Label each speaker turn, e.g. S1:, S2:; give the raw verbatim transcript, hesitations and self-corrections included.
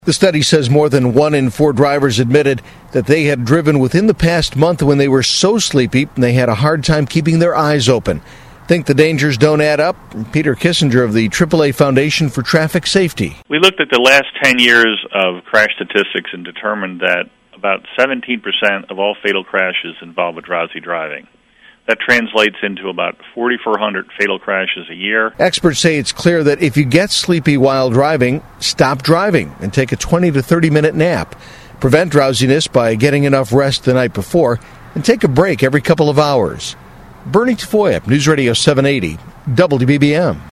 S1: The study says more than one in four drivers admitted that they had driven within the past month when they were so sleepy they had a hard time keeping their eyes open. Think the dangers don't add up? Peter Kissinger of the triple A Foundation for Traffic Safety.
S2: We looked at the last ten years of crash statistics and determined that about seventeen percent of all fatal crashes involve with drowsy driving. That translates into about four thousand four hundred fatal crashes a year.
S1: Experts say it's clear that if you get sleepy while driving, stop driving and take a twenty to thirty minute nap. Prevent drowsiness by getting enough rest the night before and take a break every couple of hours. Bernie Tafoya, News Radio seven eighty, W B B M.